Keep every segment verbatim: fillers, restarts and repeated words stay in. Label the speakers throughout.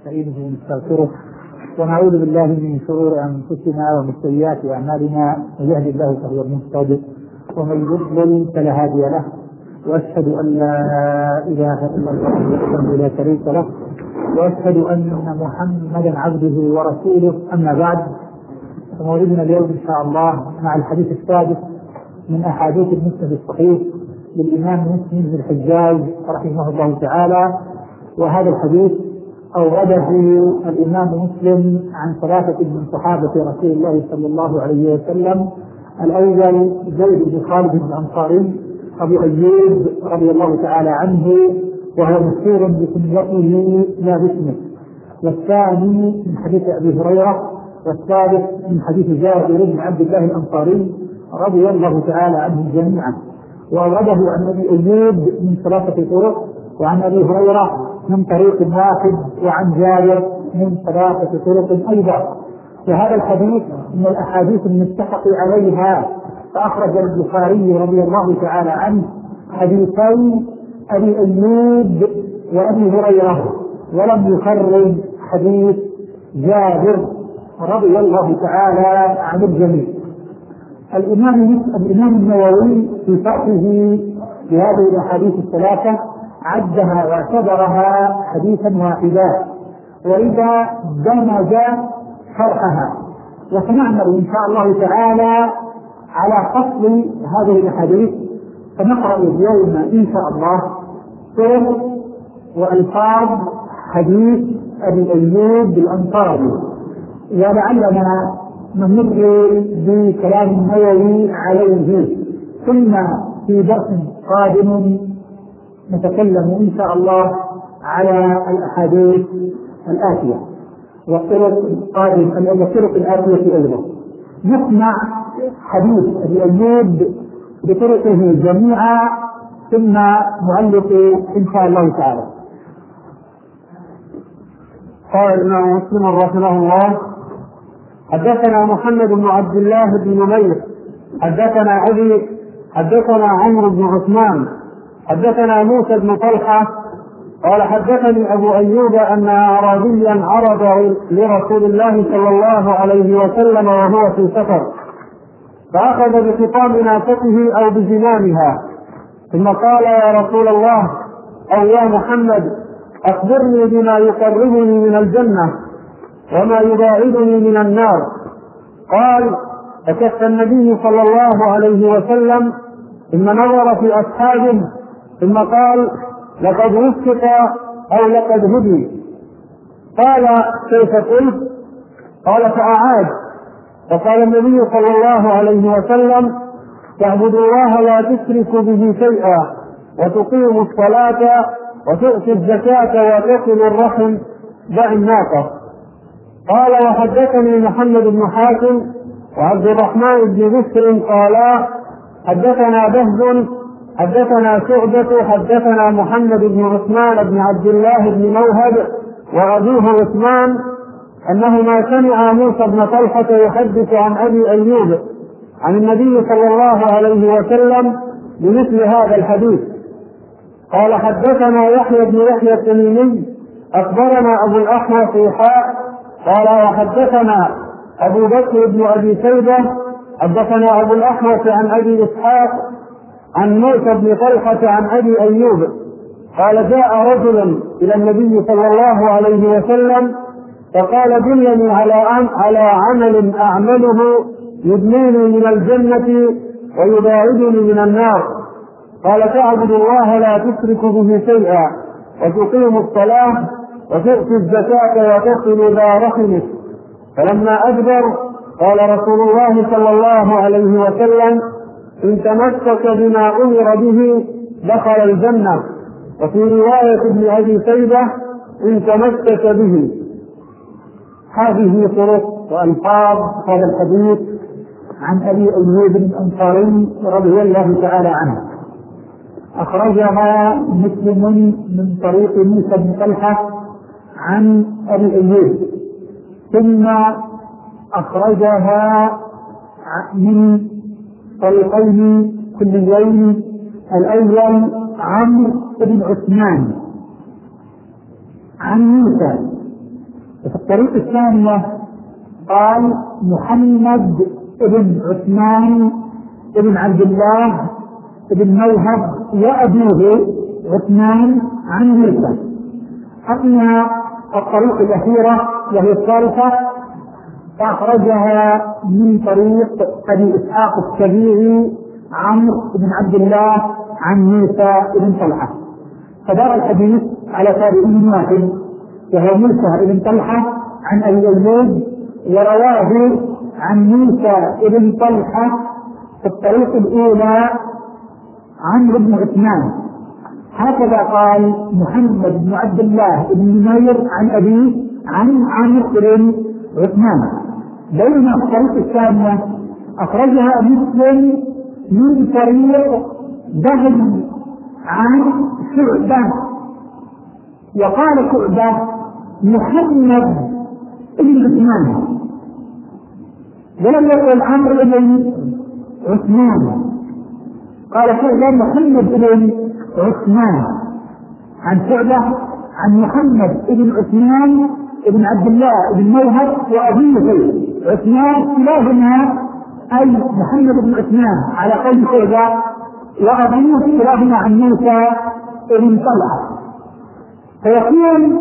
Speaker 1: ونستعينه ونستغفره ونعوذ بالله من شرور انفسنا ومن سيئات اعمالنا، من يهد الله فهو المهتد ومن يضلل فلا هادي له، واشهد ان لا اله الا الله وحده لا شريك له، واشهد ان محمدا عبده ورسوله. اما بعد، فموعدنا اليوم ان شاء الله مع الحديث السادس من احاديث المسند الصحيح للامام مسلم بن الحجاج رحمه الله تعالى. وهذا الحديث أورده الإمام مسلم عن ثلاثة من صحابة رسول الله صلى الله عليه وسلم. الأول زيد بن خالد الأنصاري أبو أيوب رضي الله تعالى عنه، وهو مشهور بكنيته لا باسمه. والثاني من حديث أبي هريرة. والثالث من حديث جابر بن عبد الله الأنصاري رضي الله تعالى عنهم جميعا. وأورده عن أبي أيوب من ثلاثة طرق، وعن أبي هريرة من طريق واحد، وعن جابر من ثلاثة طرق أيضا. وهذا الحديث من الأحاديث المتفق عليها، فأخرج البخاري رضي الله تعالى عنه حديثي أبي أيوب وأبي هريرة، ولم يخرج حديث جابر رضي الله تعالى عن الجميع. الإمام الإمام النووي في شرحه لهذه الأحاديث الثلاثة عدها واعتبرها حديثا واحدا، وإذا دمج شرحها. وسنعمل إن شاء الله تعالى على فصل هذه الأحاديث، فنقرأ اليوم إن شاء الله طرق وألفاظ حديث أبي أيوب الأنصاري، ولعلنا نمر بكلام النووي عليه، ثم في درس قادم نتكلم إن شاء الله على الأحاديث الآتية والطرق القادمة والطرق الآتية أيضا. نسمع حديث أبي أيوب بطرقه جميعا، ثم نعلق إن شاء الله تعالى.
Speaker 2: قال الإمام مسلم رحمه الله: حدثنا محمد بن عبد الله بن نمير حدثنا أبي حدثنا عمرو بن عثمان حدثنا موسى بن طلحة قال: حدثني أبو أيوب أن أعرابيا عرض لرسول الله صلى الله عليه وسلم وهو في سفر، فأخذ بخطام ناقته أو بزمامها، ثم قال: يا رسول الله أو يا محمد، أخبرني بما يقربني من الجنة وما يباعدني من النار. قال: فكف النبي صلى الله عليه وسلم، ثم نظر في أصحابه، ثم قال: لقد وفق أو لقد هدي. قال: كيف قلت؟ قال: فأعاد. فقال النبي صلى الله عليه وسلم: تعبد الله لا تشرك به شيئا، وتقيم الصلاة، وتؤتي الزكاة، وتصل الرحم، دع الناقة. قال: وحدثني محمد بن حاتم وعبد الرحمن بن بشر قالا: حدثنا بهز حدثنا شعبة حدثنا محمد بن عثمان بن عبد الله بن موهب وأبوه عثمان أنهما سمعا موسى بن طلحة يحدث عن أبي أيوب عن النبي صلى الله عليه وسلم بمثل هذا الحديث. قال: حدثنا يحيى بن يحيى التميمي أخبرنا أبو الأحوص حاء قال: وحدثنا أبو بكر بن أبي شيبة حدثنا أبو الأحوص عن أبي إسحاق عن موسى بن طلحة عن أبي أيوب قال: جاء رجل إلى النبي صلى الله عليه وسلم فقال: دلني على على عمل أعمله يدنيني من الجنة ويباعدني من النار. قال: تعبد الله لا تشرك به شيئا، وتقيم الصلاة، وتؤتي الزكاة، وتصل ذا رحمك. فلما أدبر قال رسول الله صلى الله عليه وسلم: إن تمسك بما أمر به دخل الجنة. وفي رواية ابن أبي شيبة: إن تمسك به.
Speaker 1: هذه طرق وألفاظ هذا الحديث عن أبي أيوب الأنصاري رضي الله تعالى عنه. أخرجها مسلم من طريق موسى بن طلحة عن أبي أيوب، ثم أخرجها من طريقين كليين. الأول عمرو بن عثمان عن موسى وفي الطريق الثانية قال محمد بن عثمان بن عبد الله بن موهب وأبيه عثمان عن موسى. أما الطريق الأخيرة وهي الثالثة فأخرجها من طريق أبي إسحاق السبيعي عمرو بن عبد الله عن موسى بن طلحة. فدار الحديث على تابعين واحد وهو موسى بن طلحة عن أبي أيوب، ورواه عن موسى بن طلحة في الطريق الأولى عمرو بن عثمان. هكذا قال محمد بن عبد الله بن نمير عن أبيه عن عمرو بن عثمان. بينما الطريق الثانية أخرجها مسلم من طريق بهز عن شعبة، وقال شعبة محمد بن عثمان ولم يقل عمرو بن عثمان، قال شعبة محمد بن عثمان عن شعبة عن محمد بن عثمان بن عبد الله بن موهب وأبيه عثمان كلاهما أي محمد بن عثمان على قول شعبة وأبيه كلاهما عن موسى بن طلحة. فيقول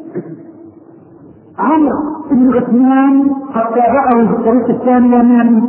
Speaker 1: عمرو بن عثمان قد تابعه في الطريق الثانية من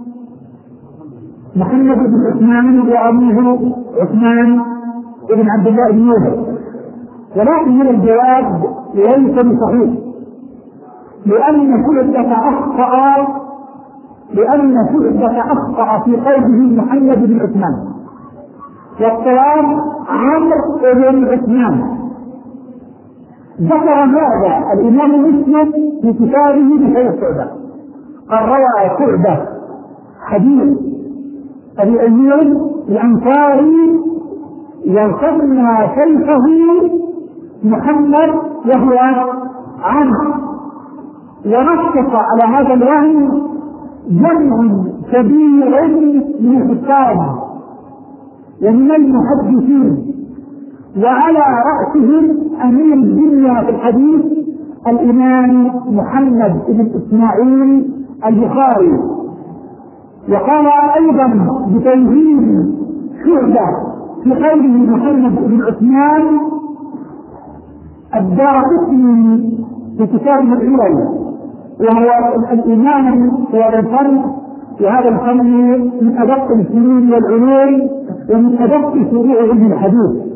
Speaker 1: محمد بن عثمان وأبيه عثمان بن عبد الله بن موهب، ولكن من الجواب ليس بصحيح، لأن شعبة أخطأ لأن شعبة أخطأ في قوله محمد بن عثمان، والصواب عمرو بن عثمان. ذكر هذا الإمام مسلم في كتابه بشيخ شعبة، قد روى شعبة حديث أبي أيوب الأنصاري يسمى شيخه محمد وهو عمرو، ونصف على هذا الوهم جمع كبير من الكتاب ومن المحدثين، وعلى رأسهم أمير الدنيا في الحديث الإمام محمد بن إسماعيل البخاري. وقال أيضا بتنزيل شعبة في قوله محمد بن عثمان الدارقطني في كتاب العلل، وهو الإمام في الفن، وهذا الفن من أدق الفنون والعلوم ومن أدق فروع علم الحديث.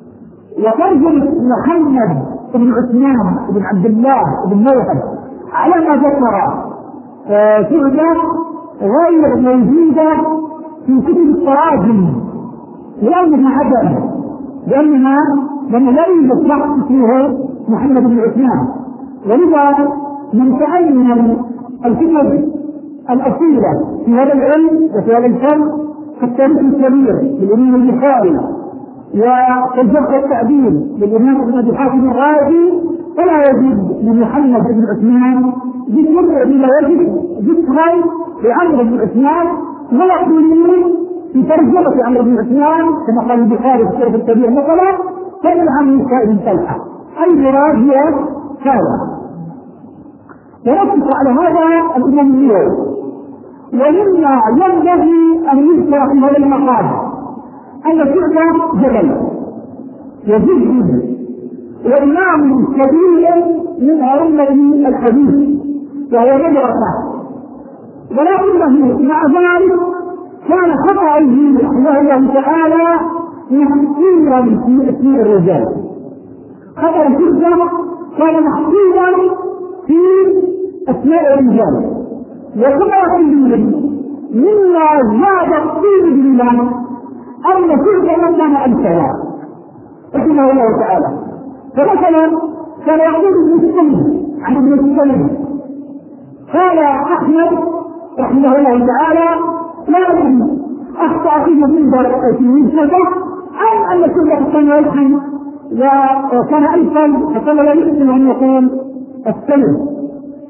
Speaker 1: وترجم محمد بن عثمان بن عبد الله بن موهب على ما ذكر شعبة غير موجودة في كتب التراجم، لأنها عدم لأنها لم لا يوجد شخص فيه محمد بن عثمان. ولذا من تعين الكتب الأصيلة في هذا العلم وفي هذا الفن كالتاريخ الكبير للإمام البخاري وكالجرح والتعديل للإمام ابن أبي حاتم الرازي، فلا يجد من محمد بن عثمان ذكر بما يجد ذكرا لعمرو بن عثمان، ويقولون في ترجمة عمرو بن عثمان كما قال البخاري في التاريخ الكبير مثلا كان عن موسى بن طلحة، أي مراد هي هذا. ونصف على هذا الإمام النووي. ومما ينبغي أن يذكر في هذا المقام أن شعبة جبل يجد وإمام كبير من أئمة الحديث وهو مدرسة، ولكنه مع ذلك كان خطأه رحمه الله تعالى محصورا في اسماء الرجال. خطأ شعبة كان محصورا في أسماء الرجال، وخطأ مما زاد الطين بالله أن شعبة كان أمثلا رحمه الله تعالى. فمثلا كان يقول المسلم عن ابن السلم قال أحمد رحمه الله تعالى لكن أخطأ في منبر في شعبة أم أن شعبة كان يلحن وكان ألفا فكان لا يمكن أن يقول السلم.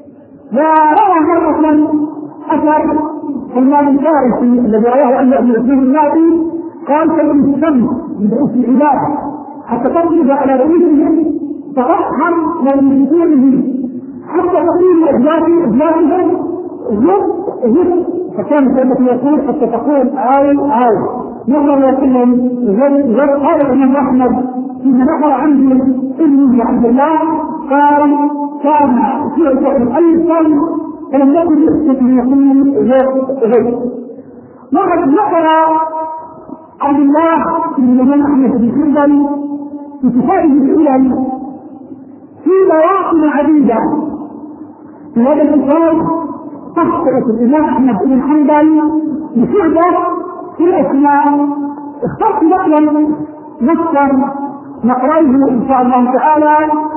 Speaker 1: وروى مرة أثر سلمان الفارسي الذي رواه أن ابن عثمان النادي قال كلمة الشمس بدعوة العبادة حتى تضرب على رؤوسهم فرحم من يقوله حتى تقول إجلاسي إجلاسهم زد زد، فكان سيدنا يقول حتى تقول آي آي مرة يقول زد زد. قال الإمام أحمد حين نقل عنه ابنه عبد الله قال كان في أيضا فلم يكن يقول زد زد. وقد ذكر عبد الله بن الإمام أحمد بن حنبل في كتابه العلل في مواطن عديدة. في هذا الكتاب تخطئ الإمام أحمد بن حنبل بشعبة في الأسماء. اخترت لكم نصا نقرأه إن شاء الله تعالى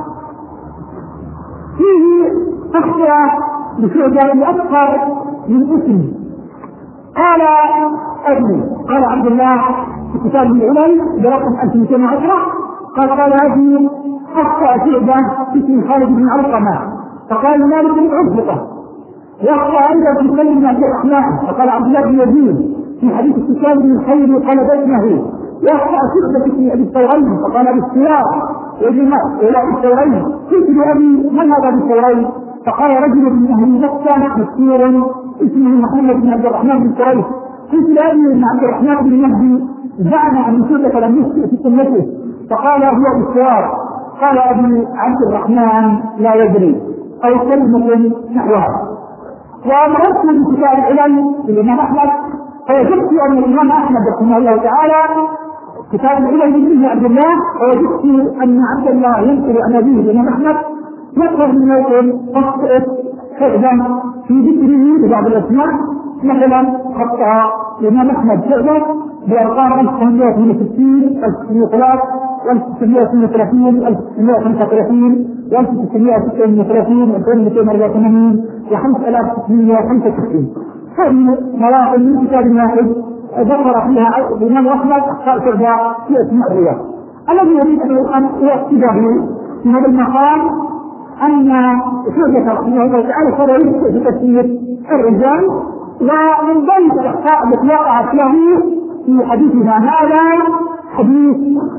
Speaker 1: فيه تخطئ بشعبة بأكثر من اسم. قال أبي قال عبد الله في كتاب العلل برقم ألف ومئتين وعشرة قال قال أبي أخطأ شعبة اسم خالد بن علقمة فقال مالك بن عزبطة. وأخطأ أيضا في سلم بن عبد الرحمن فقال عبد الله بن يزيد في حديث الكتاب بن الخير قال بينه. وأخطأ شعبة في أبي الثورين فقال أبي السياق وجمع إلى أبي الثورين قلت لأبي من هذا أبي الثورين؟ فقال رجل من أهل مكة مسير اسمه محمد بن عبد الرحمن بن قريش. قلت لأبي بن عبد الرحمن بن مهدي زعم أن شعبة لم يخطئ في سنته فقال هو بالسياق. قال أبي عبد الرحمن لا يدري أو كلمة نحوها. وأمرت بكتاب العلل للإمام أحمد فوجدت أن الإمام أحمد رحمه الله تعالى كتاب العلل لابن عبد الله ووجدت أن عبد الله ينقل عن أبيه الإمام أحمد يقرأ من موطن تخطئ فعلا في ذكره ببعض الأسماء. مثلا خطأ الإمام أحمد فعلا بأرقام ألف وتسعمائة واثنين وستين ألف وتسعمائة وثلاثة ألف وتسعمائة واثنين وثلاثين ألف وتسعمائة وخمسة وثلاثين ألف وتسعمائة وستة وثلاثين ألفين ومئتين وأربعة وثمانين وخمسة آلاف وستمائة وخمسة وتسعين. هذه مواطن من كتاب واحد ذكر فيها الإمام أحمد أخطاء شعبة في أسماء الرجال. الذي يريد أن يؤكده في هذا المقام أن شعبة رحمه الله تعالى صار يخطئ في تسمية الرجال. ومن ذلك الأخطاء التي وقعت له في حديثنا هذا حديث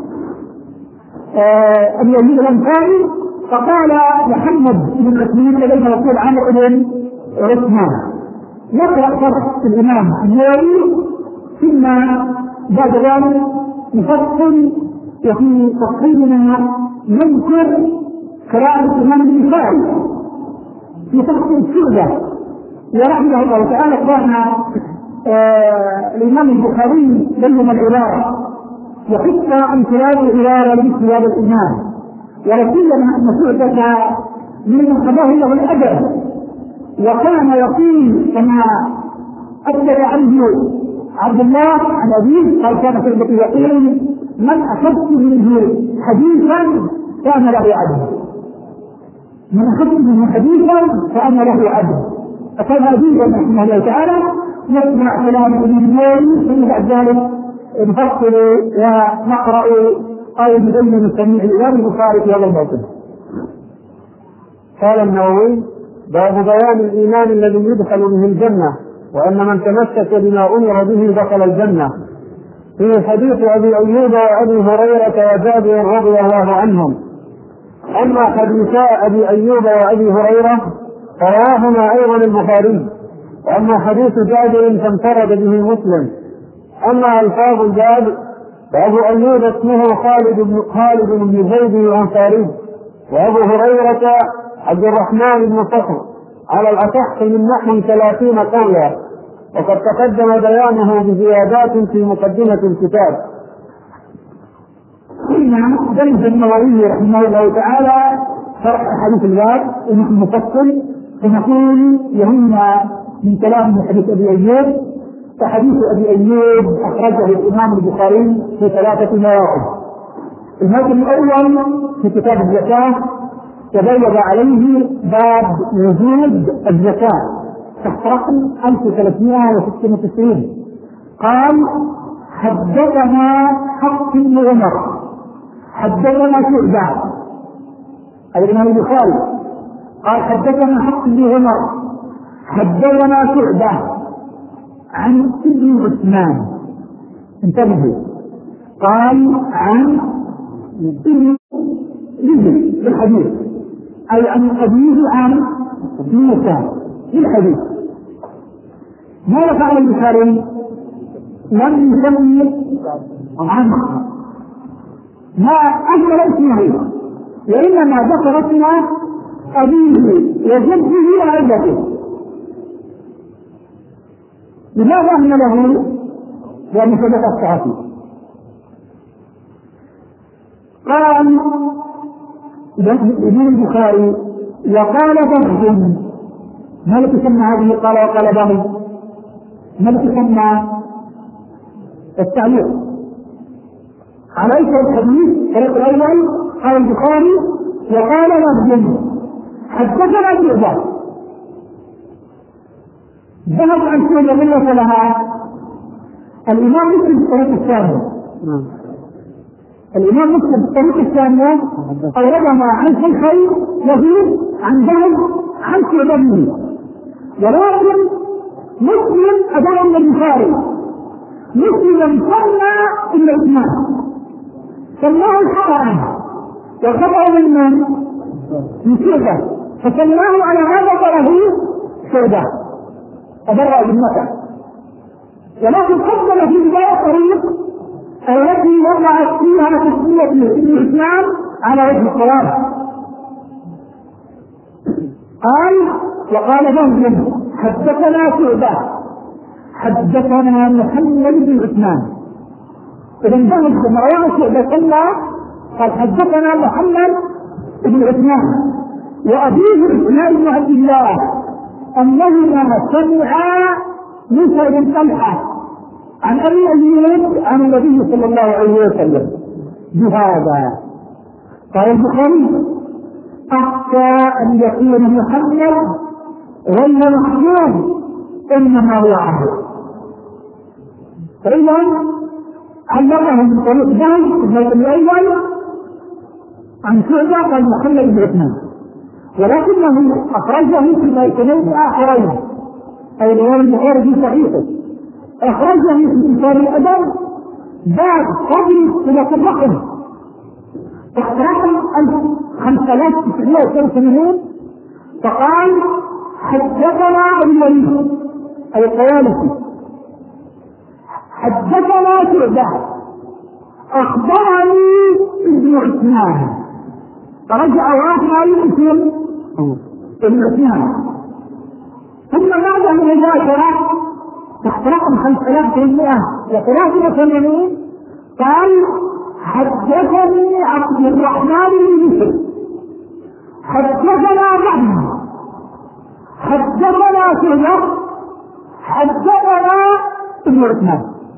Speaker 1: أبي أيوب الأنصاري فقال محمد بن مسلم لدينا يقول عن ابن عثمان. نقرأ شرح الإمام النووي ثم بعد ذلك نفصل وفي تفصيلنا نذكر قراءة الإمام البخاري في تفصيل الشعبة ورحمه الله تعالى. كان آه الإمام البخاري بين العبارة وحتى عن كلام العبارة لمثل هذا الإمام ولكننا أن شعبة من قضاه له الأدب وكان يقول كما أكد عنه عبد الله عن أبيه قال كان شعبة يقول من أخذت منه حديثا كان له عدل من أخذت منه حديثا كان له عدل. فكان أبيه رحمه الله تعالى نسمع كلام ابن النووي ثم بعد ذلك نفصل ونقرأ آية بين سميع الإمام البخاري في هذا الموطن.
Speaker 2: قال النووي باب بيان الإيمان الذي يدخل به الجنة وأن من تمسك بما أمر به دخل الجنة. في حديث أبي أيوب وأبي هريرة وجابر رضي الله عنهم. أما حديثا أبي أيوب وأبي هريرة فرواهما أيضا البخاري. وأما حديث جابر فانفرد به مسلم. أما ألفاظ الباب فأبو أيوب اسمه خالد بن خالد بن زيد الأنصاري وأبو هريرة عبد الرحمن بن صخر على الأصح من نحو ثلاثين قولا وقد تقدم بيانه بزيادات في مقدمة الكتاب.
Speaker 1: قلنا درس النووي رحمه الله تعالى شرح حديث الباب ونحن نفصل ونقول يهمنا من كلام حديث أبي أيوب. فحديث أبي أيوب أخرجه الإمام البخاري في ثلاثة مواقف. الموقف الأول في كتاب الزكاة تبين عليه باب وجود الزكاة تحت رقم ألف وثلاثمائة وستة وتسعين. قال حدثنا حفص بن عمر حدثنا شعبة الإمام البخاري قال حدثنا حفص بن عمر حدثنا شعبة عن ابن عثمان. انتبهوا قال عن ابن رجل بالحديث أي عن أبيه عن موسى في الحديث. ماذا فعل البخاري؟ لم يسمي عنه ما أجمل اسمه، وإنما ذكر اسم أبيه وجده وعدته. لماذا أهمله؟ لأن ثبت الصحابي. قال ابن البخاري وقال بغض، ما الذي سمى هذه قال وقال بغض؟ ما الذي سمى التعليق على إيش الحديث؟ الأول قال البخاري وقال بغض حدثنا بالإضافة ذهب عن سنة الله لها الإمام مسلم في الطريق الثاني. الإمام مسلم في الطريق الثانية أوردها عن شيخين يزيد عن ذهب عن شعبه، ولكن مسلم أداء من البخاري مسلم سمى ابن عثمان سماه الخطأ والخطأ من من؟ من شعبة، فسماه على هذا ضره شعبة أبرأ بالمثل. ولكن قدم في بداية الطريق التي وضعت فيها تسمية ابن عثمان على وجه الصواب. قال وقال بغض حدثنا شعبة حدثنا محمد بن عثمان. إذا بغض لما رواه شعبة الله قال حدثنا محمد بن عثمان وأبيه عثمان بن عبد الله أنهما سمعا موسى بن طلحة عن أبي أيوب عن النبي صلى الله عليه وسلم بهذا. قال البخاري أخشى أن يكون محمد غير محمود إنما هو عبد. فإذا علمه من طريق ذلك الأول عن شعبة قال محمد بن عثمان، ولكنه أخرجه في بيتين آخرين أي رواية البخاري في صحيحه أخرجه في كتاب الأدب باب فضل صلة الرحم تحت رقم خمسة آلاف وتسعمائة وثلاثة وثمانين، فقال حدثنا الوليد أي الطيالسي حدثنا شعبة أخبرني ابن عثمان، فرجع واحد يسلم ابن عثمان. ثم بعد مباشرة تحت رقم خمسة آلاف وثمانمائة وثلاثة وثمانين قال حدثني عبد الرحمن بن بشر حدثنا بعض حدثنا شعبة حدثنا ابن عثمان.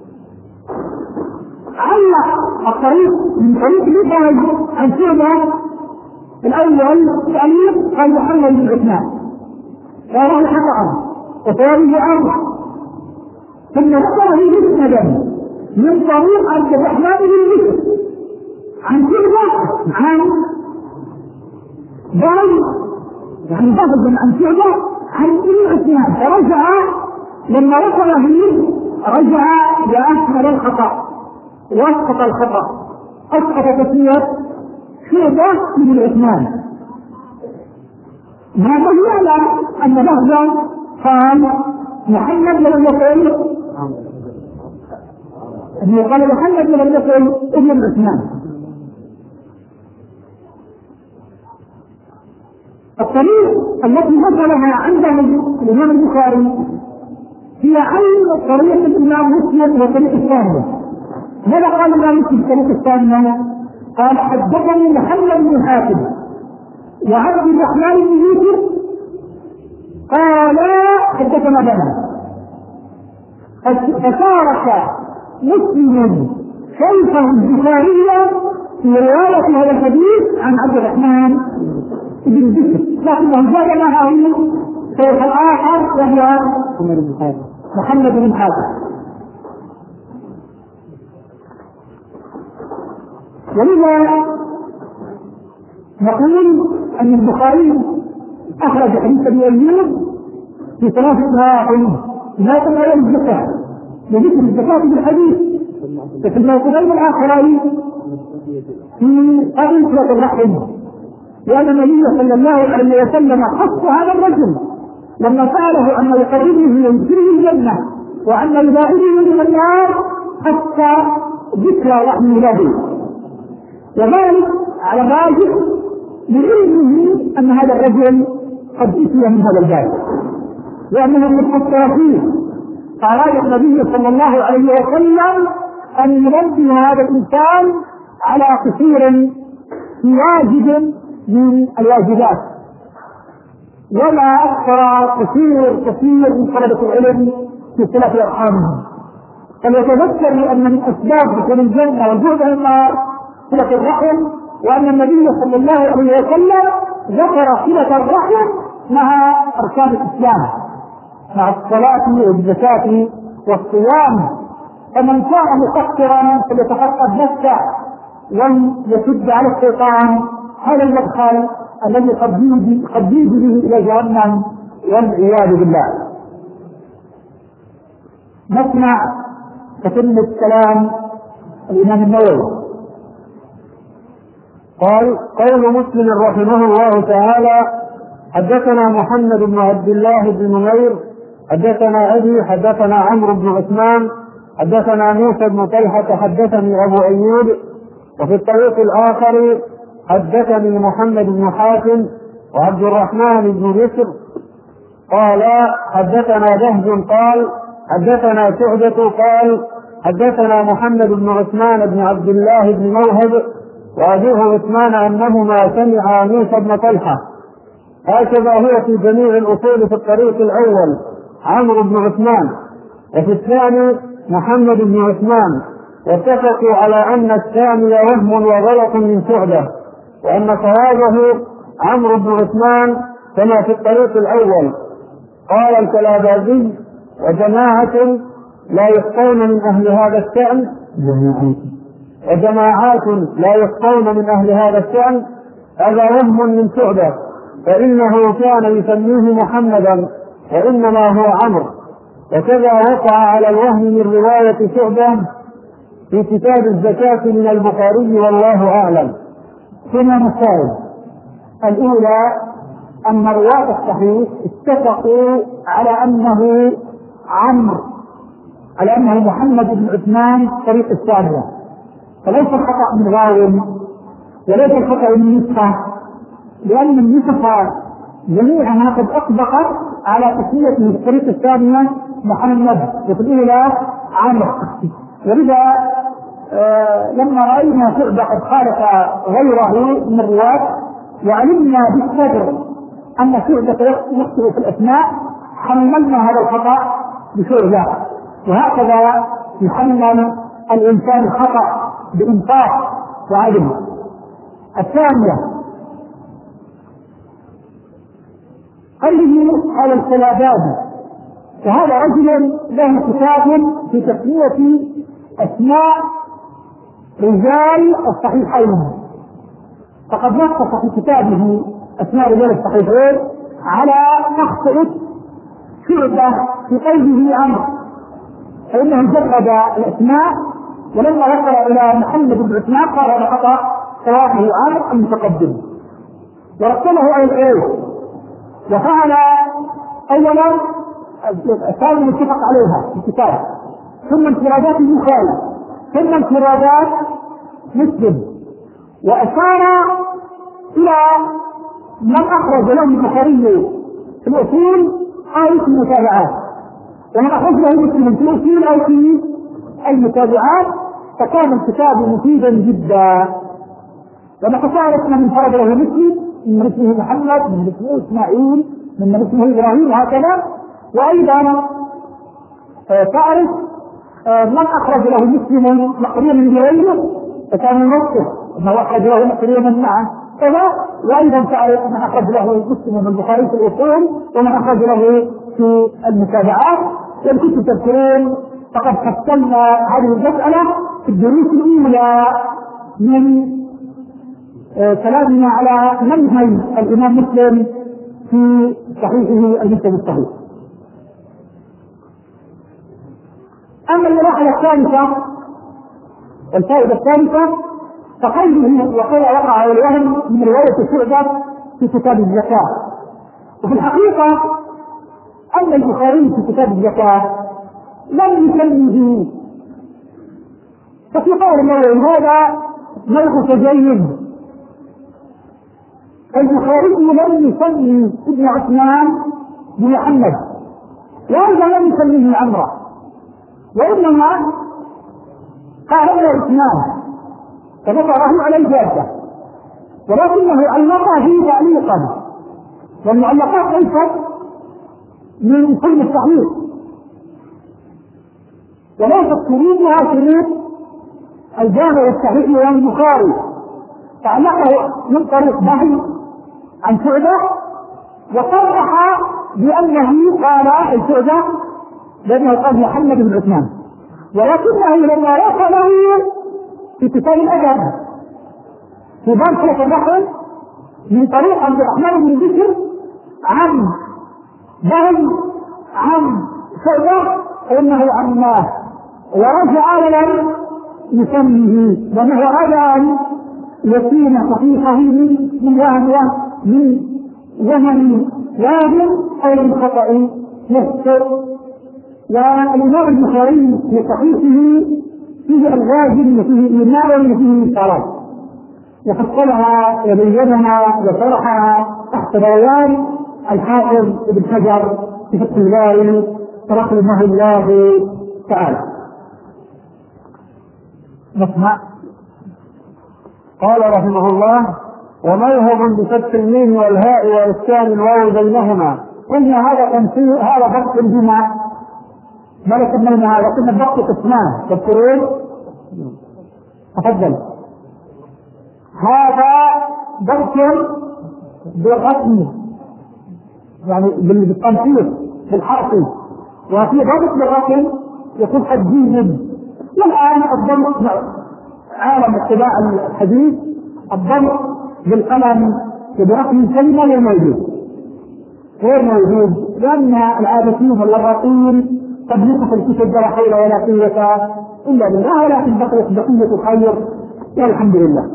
Speaker 1: علق الطريق من طريق البخاري عن شعبة الأول تعليق قال محمد بن عثمان قال الحقا وتواريه أمر، ثم ذكر في مسندا من طريق عبد الرحمن بن بشر عن شعبة عن ضرب يعني ضرب عن شعبة عن ابن عثمان، فرجع لما وصل فيه رجع لأكمل الخطأ واسقط الخطأ أسقط تسمية شعبة بن عثمان. هذا يعلم أن لفظا قال محمد لم يقل أنه قال محمد لم يقل ابن عثمان. الطريق التي مثلها عنده الإمام البخاري هي عين طريق الإمام مسلم وطريق الثانية. ماذا قال الإمام مسلم في الطريق الثانية؟ قال حدثني محمد بن حاتم وعبد الرحمن بن يوسف قال حدثنا بنا، فشارك مسلم شيخه البخاري في رواية هذا الحديث عن عبد الرحمن بن بشر، لكنه زاد معه شيخ الآخر وهو محمد بن حاتم. ولذا نقول أن البخاري أخرج حديث أبي أيوب في ثلاثة مواطن لا تغير الزكاة لذكر الزكاة في الحديث، ففي الموقفين الآخرين في قضية الرحم وأن النبي صلى الله عليه وسلم خص هذا الرجل لما سأله أن يقربه ويدخله الجنة وأن يباعده من النار حتى ذكر رحم له، وذلك على راجح لعلمه أن هذا الرجل قد أتي من هذا الباب وأنه من الصالحين، فأراد النبي صلى الله عليه وسلم أن ينبه هذا الإنسان على قصير في واجب من الواجبات، ولا أكثر كثير كثير من طلبة العلم في صلة أرحامهم، فليتذكر أن من أسباب دخول الجنة والبعد عن النار صلة الرحم، وأن النبي صلى الله عليه وسلم ذكر صلة الرحم مع أركان الإسلام مع الصلاة والزكاة والصيام، فمن كان مقصرا فليتفقد نفسه وليسد على الشيطان هذا المدخل الذي قد يجي به إلى جهنم والعياذ بالله. نسمع تتم الكلام الإمام النووي
Speaker 2: قال: قول مسلم رحمه الله تعالى: حدثنا محمد بن عبد الله بن نمير حدثنا أبي حدثنا عمرو بن عثمان حدثنا موسى بن طلحة حدثني أبو أيوب، وفي الطريق الآخر حدثني محمد بن حاتم وعبد الرحمن بن بشر قال حدثنا بهز قال حدثنا شعبة قال حدثنا محمد بن عثمان بن عبد الله بن موهب وأبوه عثمان أنهما سمعا موسى بن طلحة. هكذا هو في جميع الأصول في الطريق الأول عمرو بن عثمان، وفي الثاني محمد بن عثمان، واتفقوا على أن الثاني وهم وغلط من شعبة، وأن صوابه عمرو بن عثمان كما في الطريق الأول. قال الكلابازي: وجماعة لا يخفون من أهل هذا الشأن وجماعات لا يخفون من أهل هذا الشأن هذا وهم من شعبة، فإنه كان يسميه محمدا وإنما هو عمرو. وكذا وقع على الوهم من رواية شعبة في كتاب الزكاة من البخاري والله أعلم.
Speaker 1: ثم مسائل الأولى أن رواة الصحيح اتفقوا على أنه عمرو على أنه محمد بن عثمان طريق الثانية، فليس الخطأ من راوي وليس الخطأ من نسخة، لأن النسخة جميعها قد أطبقت على تسميته الطريق الثانية محمد وفي الأولى عمرو. ولذا آه لما رأينا شعبة قد خالف غيره من الرواة وعلمنا بالصدر أن شعبة يخطئ في الأسماء حملنا هذا الخطأ بشعبة، وهكذا يحمل الإنسان الخطأ بإنصاف وعدل. الثانية قلبه على الكلابازي، فهذا رجل له كتاب في تسمية أسماء رجال الصحيحين، فقد نص في كتابه أسماء رجال الصحيحين على تخطئة شعبة في قلبه عمرو، فإنه جرد الأسماء ولما وصل إلى محمد بن عثمان قال هذا خطأ صوابه عمرو المتقدم، ورتبه على العين وفعل أولا كان متفق عليها في الكتاب، ثم انفرادات البخاري، ثم انفرادات مسلم، وأشار إلى من أخرج له البخاري في الأصول أو في المتابعات، ومن أخرج له مسلم في الأصول أو في المتابعات، فكان الكتاب مفيدا جدا. ونحن تعرفنا من فرد له مسلم من اسمه محمد، من اسمه إسماعيل، من اسمه إبراهيم، وهكذا. وأيضا تعرف من أخرج له مسلم مقريا من غيره فكان ينصف أنه أخرج له مقريا معه كذا. وأيضا تعرف من أخرج له مسلم من البخاري في الأصول ومن أخرج له في المتابعات. وإن كنتم تذكرون فقد فصلنا هذه المسألة في الدروس الأولى من كلامنا على منهج الإمام مسلم في صحيحه المسند الصحيح. أما الملاحظة الثالثة والفائدة الثالثة فقوله وقال وقع الوهم من رواية شعبة في كتاب الزكاة. وفي الحقيقة أن البخاري في كتاب الزكاة لم يسميه، ففي قول النووي هذا موقف جيد. البخاري لم يسمي ابن عثمان بمحمد، وأيضا لم يسميه عمرو، وإنما قال ابن عثمان فذكره على الجادة، ولكنه علق فيه تعليقا، والمعلقات ليست من كل التعليق، وليست شروطها شروط الجامع الصحيح والبخاري، تعلقه من طريق نهي عن شعبة، وصرح بأنه قال الشعبة لأنه قال محمد بن عثمان، ولكنه لما وصله في كتاب الأدب في باب صلة الرحم من طريق عبد الرحمن بن بشر عن بل عن شعبة فإنه عماه، ورجع ولم يسميه، لأنه أراد أن يكون صحيحه من من من زمن واد أو من خطأ يستر. والإمام البخاري في صحيحه فيه الغاز وفيه إيماء وفيه إشارات، وفصلها وبينها وشرحها تحت بيان الحافظ ابن حجر في فتح الباري رحمه الله تعالى. نسمع.
Speaker 2: قال رحمه الله: ومذهب بفتح الميم والهاء وإسكان الواو بينهما.
Speaker 1: قلنا هذا تمثيل، هذا ضبط بما ملك بينها، لكن الضبط قسمان تذكرون؟ تفضل. هذا ضبط بالرسم يعني بالتنفيذ بالحرفي، وفي ضبط بالرسم يكون حديد. والآن الضبط عالم اتباع الحديث الضبط بالقلم وبرسم كلمة غير موجود غير موجود لأن العادتين واللغطين قد يصف الكتب لا حول ولا قوة إلا بالله، ولكن بقيت بقية الخير والحمد لله.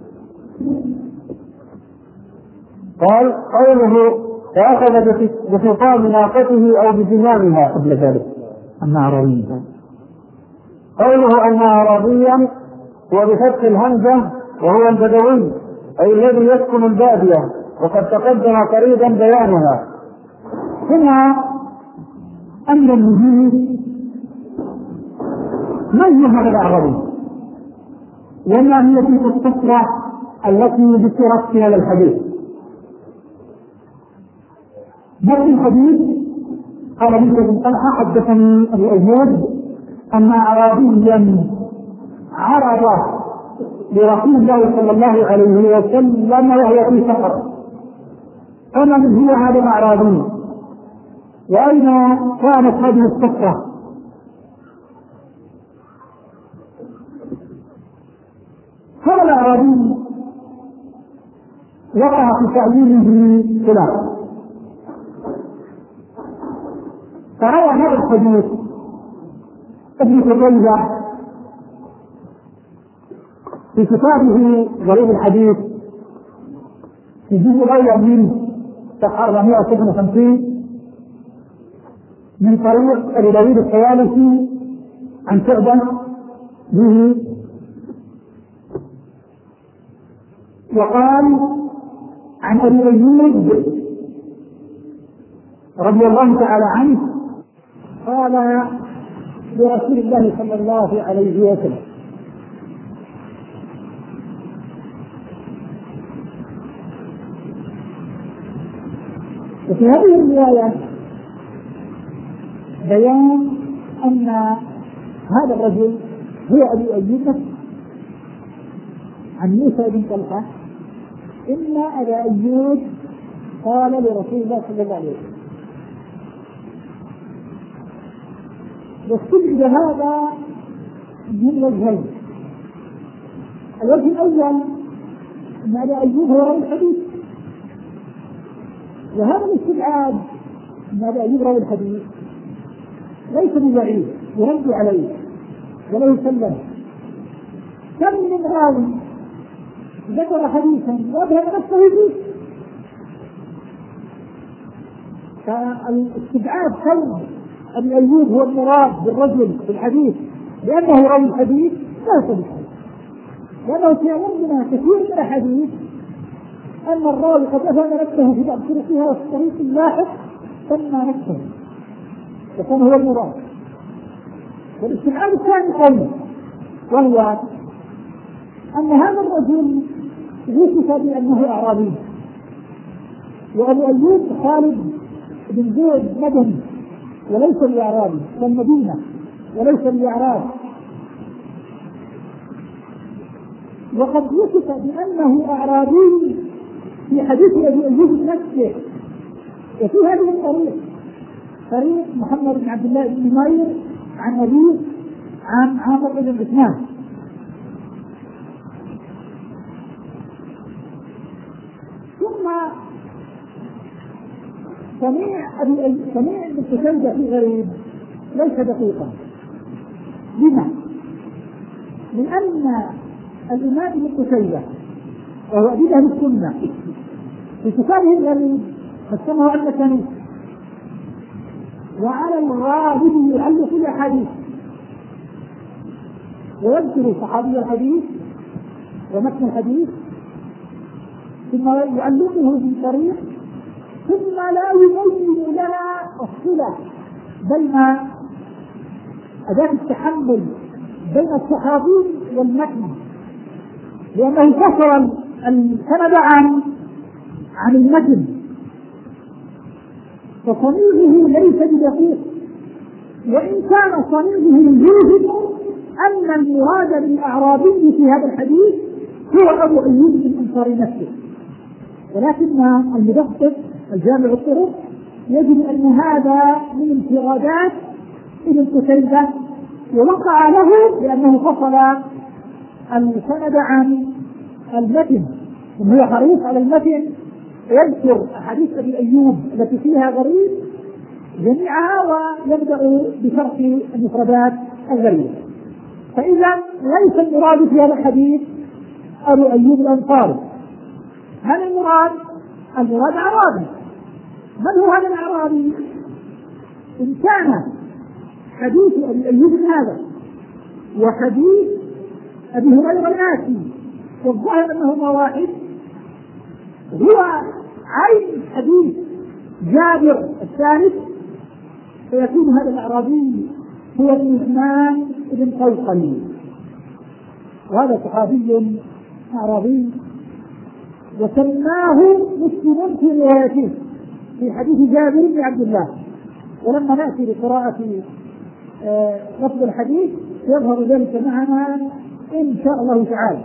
Speaker 2: قال قوله: فأخذ بخطام ناقته أو بزمامها.
Speaker 1: قبل ذلك أن أعرابيا،
Speaker 2: قوله أن أعرابيا وبفتح الهمزة وهو البدوي أي الذي يسكن البادية، وقد تقدم قريبا بيانها.
Speaker 1: هنا أمر مهم، من هو هذا الأعرابي؟ وما هي تلك الفترة التي ذكرت في هذا الحديث؟ نفس الحديث قال ابن بن طلحة حدثني أبو أيوب أن أعرابيا عرض لرسول الله صلى الله عليه وسلم وهو في سفر، فمن هو هذا الأعرابي؟ وأين كانت هذه السفرة؟ هذا الأعرابي وقع في تعليمه خلاف، فروى هذا الحديث ابن كريبة في كتابه غريب الحديث في الجزء الأول من صفحة أربعمائة وسبعة وخمسين من طريق أبي داود الطيالسي عن شعبة به، وقال عن أبي أيوب رضي الله تعالى عنه قال لرسول الله صلى الله عليه وسلم: وفي هذه الرواية بيان أن هذا الرجل هو أبي أيوب عن موسى بن طلحة إن أبا أيوب قال لرسول الله صلى الله عليه وسلم. واستدعي هذا من وجهين: الوجه الأول أن أبا أيوب هو راوي الحديث، وهذا الاستبعاد أن أبا أيوب راوي الحديث ليس ببعيد يرد عليه ولا يسلم. كم من راوي ذكر حديثا وأبهم نفسه فيه. فالاستبعاد كون أبي أيوب هو المراد بالرجل في الحديث لأنه راوي الحديث لا يصدق، لأنه سيعلمنا كثير من الحديث أن الراوي قد أفهم نفسه في بعض طرقها وفي الطريق اللاحق سمى نفسه وكان هو المراد. والاستبعاد الثاني قوله وهو أن هذا الرجل وصف بأنه أعرابي، وأبو أيوب خالد بن زيد مدني وليس الأعرابي، والمدينة وليس الأعراب، وقد وصف بأنه أعرابي في حديث أبي أيوب نفسه. وفي هذه الطريق طريق محمد بن عبد الله بن نمير عن أبيه عن عامر بن عثمان. ثم سميع أبي سميع ابن قتيبة في غريب ليس دقيقا. لما؟ لأن الإمام ابن قتيبة وهو أديب أهل السنة في كتابه الغريب قسمه على ثاني، وعلى الغالب يعلق الأحاديث ويذكر صحابي الحديث ومتن الحديث ثم يعلقه من طريق، ثم لا يبين لنا الصلة بين أداة التحمل بين الصحابي والمتن، لأنه كسر السند عن عن المتن، فصنيعه ليس بدقيق، وإن كان صنيعه يوجب أن المراد بالأعرابي في هذا الحديث هو أبو أيوب الأنصاري نفسه، ولكن المدقق الجامع الطرق يجد أن هذا من انفرادات ابن قتيبة ووقع له لأنه فصل السند عن المتن، وهو حريص على المتن يذكر أحاديث أبي أيوب التي فيها غريب جميعها ويبدأ بشرح المفردات الغريبة. فإذا ليس المراد في هذا الحديث أبو أيوب الأنصاري. هل المراد؟ المراد أعرابي. من هو هذا الأعرابي؟ إن كان حديث أبي أيوب هذا وحديث أبي هريرة الآتي والظاهر أنهما واحد، هو عين حديث جابر الثالث، فيكون هذا الأعرابي هو النعمان بن قوقل، وهذا صحابي أعرابي وسماه مسلم في روايته في حديث جابر بن عبد الله. ولما نأتي لقراءة لفظ الحديث يظهر ذلك معنا إن شاء الله تعالى.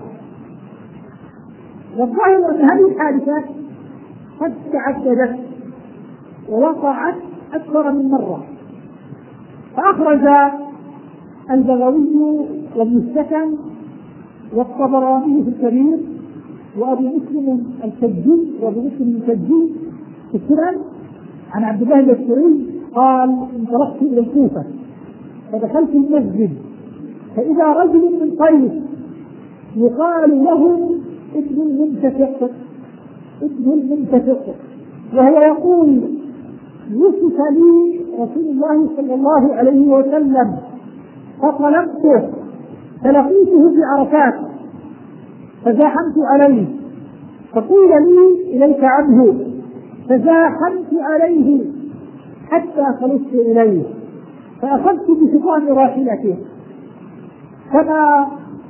Speaker 1: والظاهر أن هذه الحادثة قد تعددت ووقعت أكثر من مرة، فأخرج البغوي وابن السكن والطبراني في الكبير وأبو مسلم الكجي وأبو مسلم الكجي في السنن عن عبد الله البصري قال: انطلقت إلى الكوفة فدخلت المسجد فإذا رجل من قيس يقال له ابن المنتفق ابن المنتفق وهو يقول: وصف لي رسول الله صلى الله عليه وسلم فطلبته فلقيته في عرفات فزاحمت عليه فقيل لي: إليك عنه، فزاحمت عليه حتى خلصت إليه فأخذت بشطان راحلته فما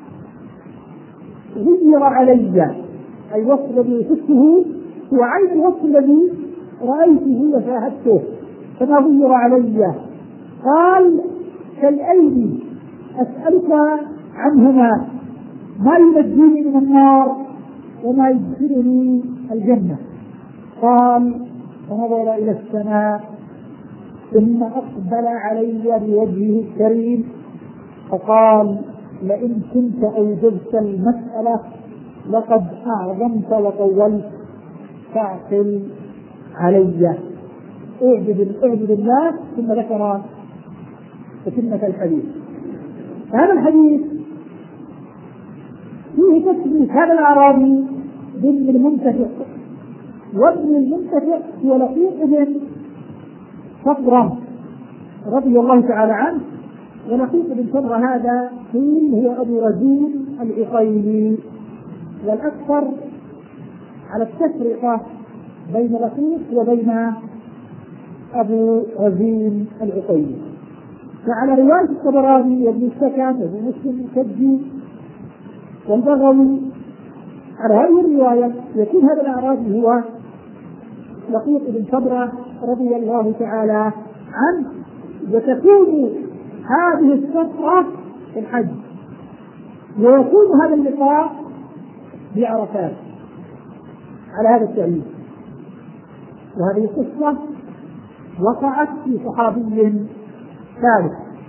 Speaker 1: غير علي، أي الوصف الذي شفته هو عين الوصف الذي رأيته وشاهدته، فما غير علي. قال: كالأيدي أسألك عنهما ما ينجيني من النار وما يدخلني الجنة. قال: فنظر إلى السماء ثم أقبل علي بوجهه الكريم فقال: لئن كنت أوجبت المسألة لقد أعظمت وطولت فاعقل علي. اعبد اعبد الله. ثم ذكر تتمة الحديث. هذا الحديث في ففيه تسمية هذا الأعرابي بابن المنتفع، وابن المنتفع هو لقيط بن صبرة رضي الله تعالى عنه. ولقيط بن صبرة هذا قيل هو أبو رزين العقيلي، والأكثر على التفرقة بين لقيط وبين أبو رزين العقيلي. فعلى رواية الطبراني وابن السكن وابن مسلم الكبي والبغوي على هذه الرواية يكون هذا الأعرابي هو لقيط بن صبرة رضي الله تعالى عنه، وتكون هذه السفرة في الحج، ويكون هذا اللقاء بعرفات على هذا التأويل. وهذه القصة وقعت في صحابي ثالث،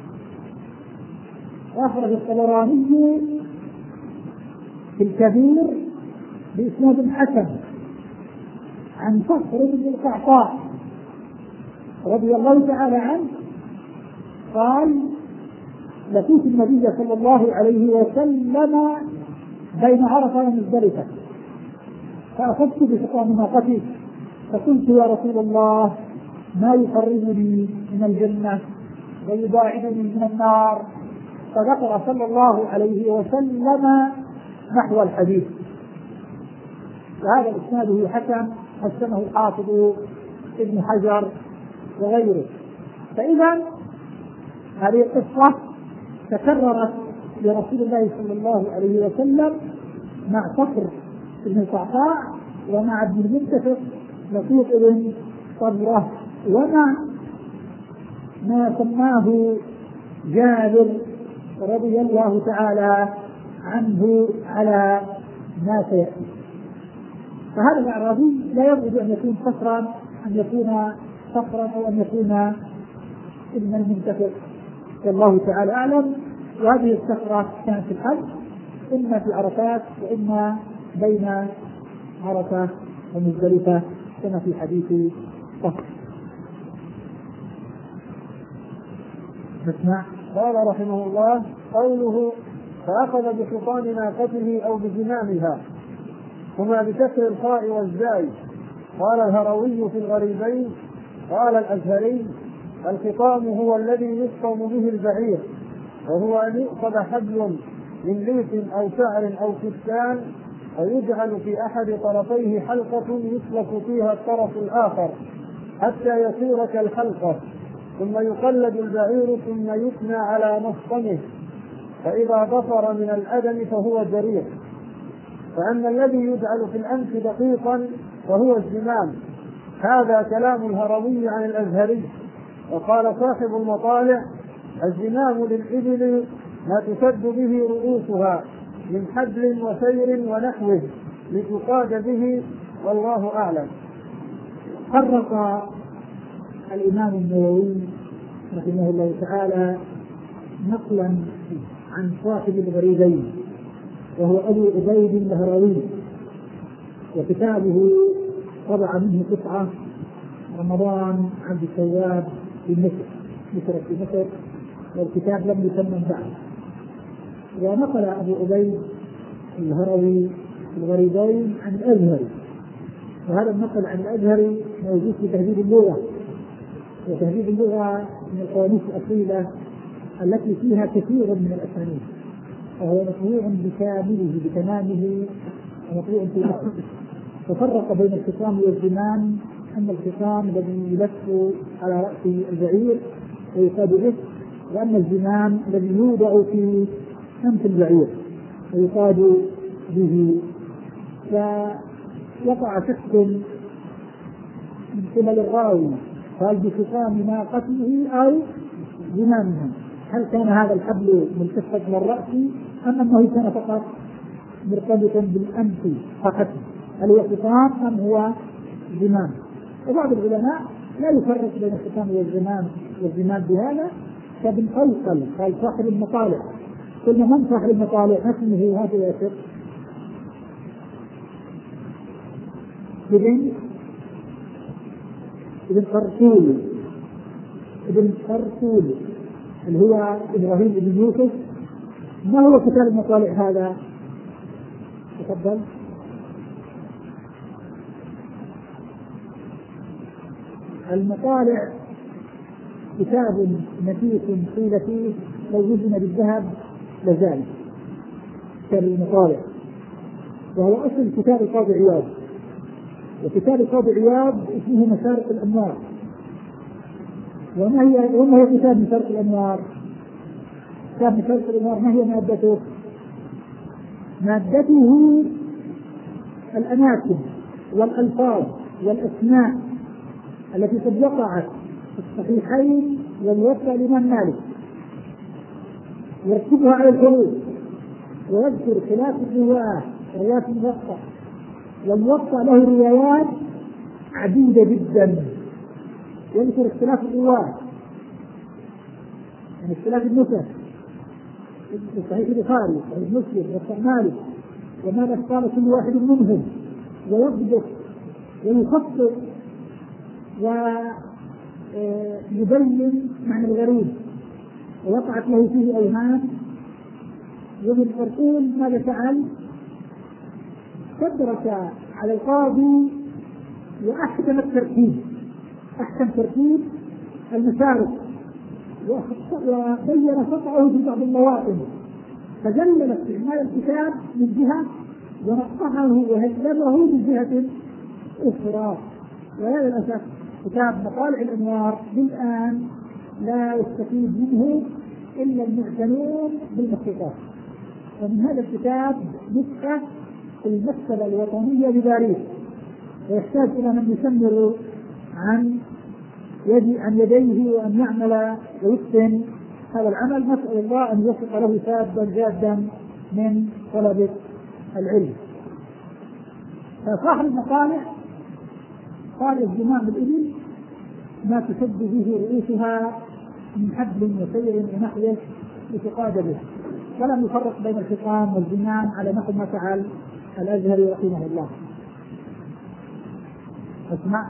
Speaker 1: أخرج الطبراني في الكبير بإسناد حسن عن صخر بن القعقاع رضي الله تعالى عنه قال: لقيت النبي صلى الله عليه وسلم بين عرفة ومزدلفة، فأخذت بحطام ناقتي فقلت: يا رسول الله، ما يقربني من الجنة ويباعدني من النار؟ فذكر صلى الله عليه وسلم نحو الحديث. وهذا الإسناد حسن، حسنه الحافظ ابن حجر وغيره. فإذا هذه القصة تكررت لرسول الله صلى الله عليه وسلم مع صخر بن القعقاع ومع ابن المنتفع لقيط بن صبرة ومع ما سماه جابر رضي الله تعالى عنه على ما سيأتي. فهذا الأعرابي لا يبعد أن يكون صخرا، أن يكون صخرا أو أن يكون ابن المنتفع، والله تعالى أعلم. وهذه الصخرة كانت في الحج، إما في عرفات وإما بين عرفة ومزدلفة كما في حديث صخر. نسمع.
Speaker 2: قال رحمه الله: قوله فأخذ بحصان ناقته أو بزمامها، هما بكسر الخاء والزاي. قال الهروي في الغريبين. قال الأزهري: الخطام هو الذي يخطم به البعير، وهو أن يؤخذ حبل من ليف أو شعر أو كتان ويجعل في أحد طرفيه حلقة يسلك فيها الطرف الآخر حتى يصير كالحلقة، ثم يقلد البعير ثم يثنى على مفصمه، فإذا ظفر من الأدم فهو جريح. فأما الذي يجعل في الأنف دقيقا فهو الزمام. هذا كلام الهروي عن الأزهري. وقال صاحب المطالع: الزمام للإبل ما تسد به رؤوسها من حبل وسير ونحوه لتقاد به، والله أعلم.
Speaker 1: فرق الإمام النووي رحمه الله تعالى نقلا عن صاحب الغريبين وهو أبو عبيد الهروي، وكتابه طبع منه قطعة رمضان عبد التواب في مصر مصر في مصر، والكتاب لم يسمى بعد. ونقل أبو عبيد الهروي الغريبين عن الأزهري، وهذا النقل عن الأزهري موجود في تهذيب اللغة، وتهذيب اللغة من القواميس الأصيلة التي فيها كثير من الأسانيد، وهو مطبوع بكامله بتمامه ومطبوع في مصر. وفرق بين الخطام والزمام، أن الخطام الذي يلف على رأس البعير ويقاد به، وأما الزمام الذي يوضع في أنف البعير ويقاد به. فوقع شك من قبل الراوي قال بخطام ناقته أو زمامها، هل كان هذا الحبل ملتفت من الرأس أم أنه كان فقط مرتبطا بالأنف فقط؟ هل هو خطام أم هو زمام؟ وبعض العلماء لا يفرق بين الخطام والزمام والزمام بهذا، كابن قيصل قال صاحب المطالع. كل من صاحب المطالع اسمه هذا ياسر ابن ابن قرطول ابن قرطول اللي هو إبراهيم بن يوسف. ما هو كتاب المطالع هذا؟ تفضل. المطالع كتاب نفيس قيل فيه لو وزن بالذهب لزال كالمطالع، وهو أصل كتاب القاضي عياض، وكتاب القاضي عياض اسمه مشارق الأنوار. وما هي وما هو كتاب مشارق الأنوار؟ كتاب مشارق الأنوار ما هي مادته؟ مادته الأماكن والألفاظ والأسماء التي قد وقعت في الصحيحين والموطأ لمن مالك، يرتبها على الحروف ويذكر خلاف الرواة روايات الموطأ، والموطأ له روايات عديدة جدا، يذكر اختلاف الرواة يعني اختلاف النسخ في صحيح البخاري صحيح مسلم وصحيح مالك وماذا قال كل واحد منهم، ويضبط ويخطط ويبين معنى الغريب ووقعت له فيه أوهام. ومن الأرسول ماذا فعل؟ تدرك على القاضي وأحسن الترتيب، أحسن ترتيب المشارق، وبين خطأه في بعض المواطن، فجلل استعمال الكتاب من جهة ونقحه وهذبه من جهة أخرى. وهذا للأسف كتاب مطالع الأنوار بالآن لا يستفيد منه إلا المعتنون بالمخطوطات. ومن هذا الكتاب نسخة في المكتبة الوطنية بباريس، ويحتاج إلى من يسمر عن يدي عن يديه وأن يعمل ويتقن هذا العمل. نسأل الله أن يوفق له شابا جادا من طلبة العلم. فصاحب المطالع قال الزمام الإبل ما تشد به رؤوسها من حبل وسير ونحوه لتقاد به، ولم يفرق بين الحطام والزمام على نحو ما فعل الأزهري رحمه الله. اسمع.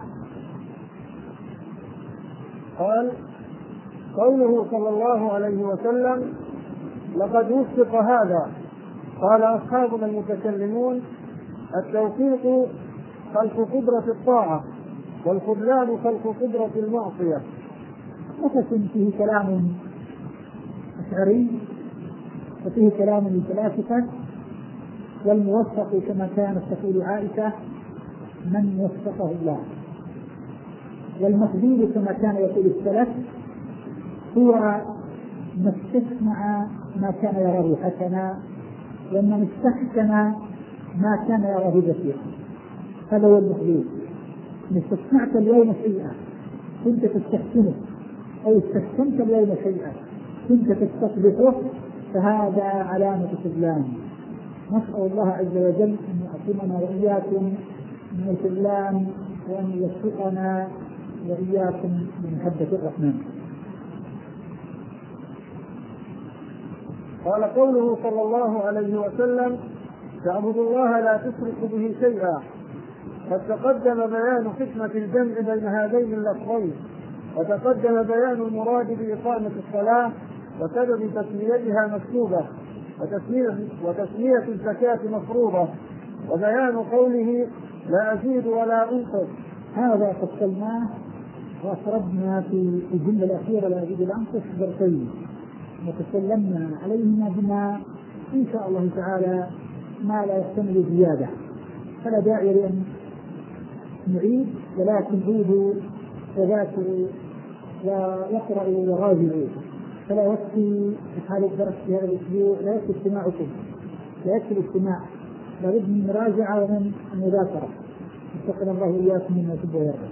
Speaker 2: قال قوله صلى الله عليه وسلم لقد وفق هذا. قال أصحابنا المتكلمون التوفيق خلق قدرة الطاعة، والخذلان خلق قدرة المعصية.
Speaker 1: نفس فيه كلام أشعري وفيه كلام الفلاسفة، والموفق كما كانت تقول عائشة من وفقه الله، والمخذول كما كان يقول السلف هو من استسمع ما كان يراه حسنا ومن استحسن ما كان يراه بشيئا. هذا هو المخذول. إن استسمعت اليوم شيئا كنت تستحسنه، أو استحسنت اليوم شيئا كنت تستقبحه، فهذا علامة خذلان. نسأل الله عز وجل أن يعصمنا وإياكم من الخذلان وأن يوفقنا وإياكم من محبة الرحمن.
Speaker 2: قال قوله صلى الله عليه وسلم تعبد الله لا تشرك به شيئا. قد تقدم بيان حكمة الجمع بين هذين اللفظين، وتقدم بيان المراد بإقامة الصلاة وسبب تسميتها مكتوبة وتسمية, وتسمية الزكاة مفروضة، وبيان قوله لا أزيد ولا أنقص.
Speaker 1: هذا فصلناه وأسردنا في الجملة الأخيرة لا أزيد ولا أنقص درسين، وتكلمنا عليهما بما إن شاء الله تعالى ما لا يحتمل زيادة، فلا داعي لأن نعيد، ولكن عودوا وذاكروا ويقرأوا وراجعوا، فلا يكفي هذا الدرس في هذا الأسبوع، لا يكفي استماعكم، لا يكفي الاستماع، لابد من مراجعة ومن مذاكرة. اتقنا الله إياكم مما يحب ويرضى.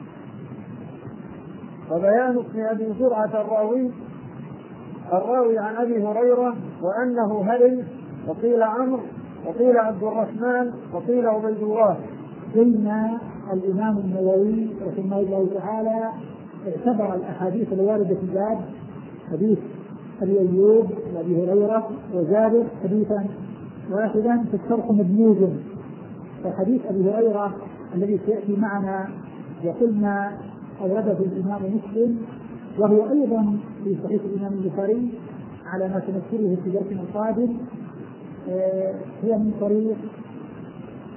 Speaker 2: وبيان ابن أبي زرعة الراوي الراوي عن أبي هريرة وأنه هري، وقيل عمرو، وقيل عبد الرحمن، وقيل عبيد الله.
Speaker 1: بين الإمام النووي رحمه الله تعالى اعتبر الأحاديث الواردة في الباب حديث أبي أيوب وأبي هريرة وجابر حديثا واحدا في الشرح مدموج، فحديث أبي هريرة الذي سيأتي معنا وقلنا أورده الإمام مسلم، وهو أيضا في صحيح الإمام البخاري على ما سنذكره في درسنا القادم، هي من طريق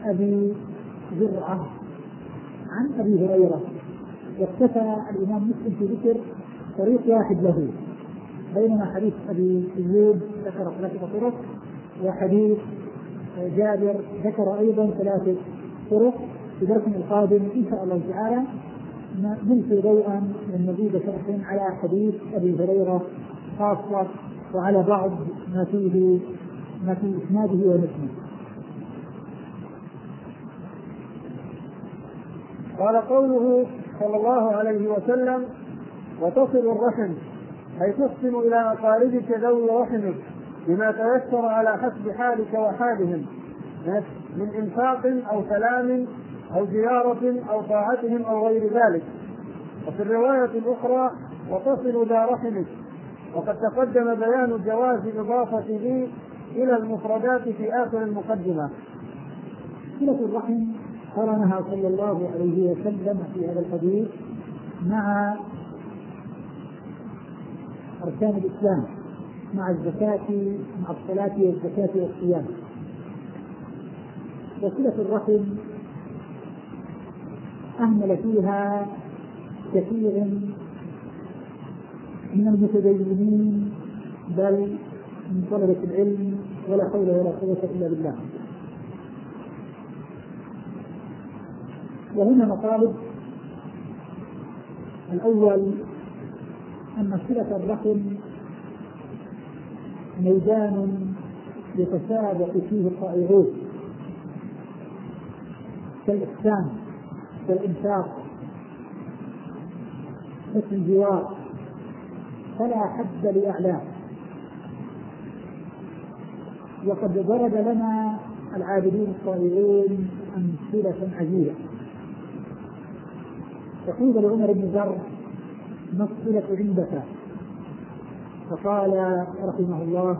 Speaker 1: أبي زرعة عن أبي هريرة، واكتفى الإمام مسلم في ذكر طريق واحد له، بينما حديث أبي أيوب ذكر ثلاثة طرق، وحديث جابر ذكر أيضا ثلاثة طرق. في درسنا القادم إن شاء الله تعالى نلقي ضوءا من مزيد شرح على حديث أبي هريرة خاصة، وعلى بعض ما فيه ما في إسناده ومتنه.
Speaker 2: قال قوله صلى الله عليه وسلم: وتصل الرحم، أي تحسن إلى أقاربك ذوي رحمك بما تيسر على حسب حالك وحالهم من إنفاق أو سلام أو زيارة أو طاعتهم أو غير ذلك. وفي الرواية الأخرى: وتصل ذا رحمك. وقد تقدم بيان جواز إضافة ذي إلى المفردات في آخر المقدمة.
Speaker 1: صلة الرحم قرنها صلى الله عليه وسلم في هذا الحديث مع أركان الإسلام، مع الزكاة، مع الصلاة والزكاة والصيام. وصلة الرحم أهمل فيها كثير من المتدينين بل من طلبة العلم، ولا حول ولا قوة إلا بالله. وهنا مطالب: الأول أن صلة الرحم ميدان يتسابق فيه الطائعون كالإحسان كالإنفاق حسن الجوار، فلا حد لأعلاه. وقد ضرب لنا العابدين الطائعون أمثلة عجيبة. فقيل لعمر بن ذر: ما الصلة عندك؟ فقال رحمه الله: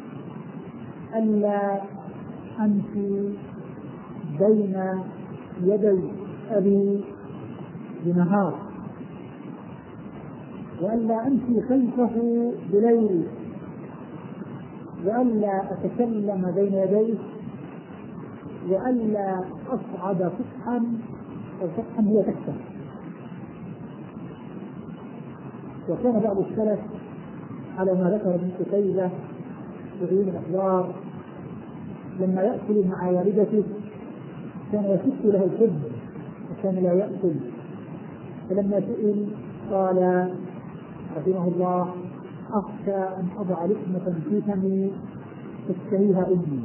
Speaker 1: ألا أمشي بين يدي أبي بنهار، وألا أمشي خلفه بليل، وألا أتكلم بين يديه، وألا أصعد فتحا، والفتحا هي تكتب. وكان بعض السلف على ما ذكر ابن قتيبة وعيون الأخبار لما يأكل مع والدته كان يشك له الحب وكان لا يأكل، فلما سئل قال رحمه الله: أخشى أن أضع لقمة في فمي تشتهيها أمي.